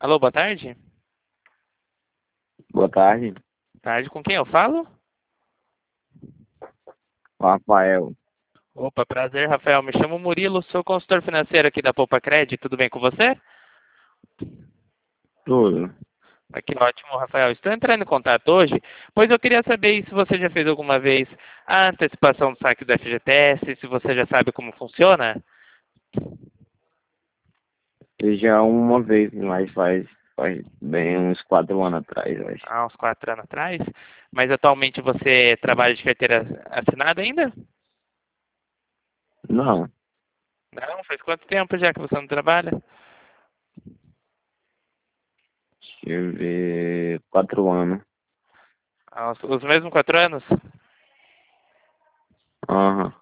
Alô, boa tarde. Boa tarde, Tarde, com quem eu falo? Rafael. Opa, prazer, Rafael. Me chamo Murilo, sou consultor financeiro aqui da Poupa Cred. Tudo bem com você? Tudo. Que ótimo, Rafael. Estou entrando em contato hoje, pois eu queria saber se você já fez alguma vez a antecipação do saque do FGTS, se você já sabe como funciona. Eu já uma vez, mas faz bem uns 4 anos atrás, eu acho. Há uns 4 anos atrás. Mas atualmente você trabalha de carteira assinada ainda? Não, Não, faz quanto tempo já que você não trabalha? deixa eu ver, 4 anos. Há os mesmos 4 anos? Aham.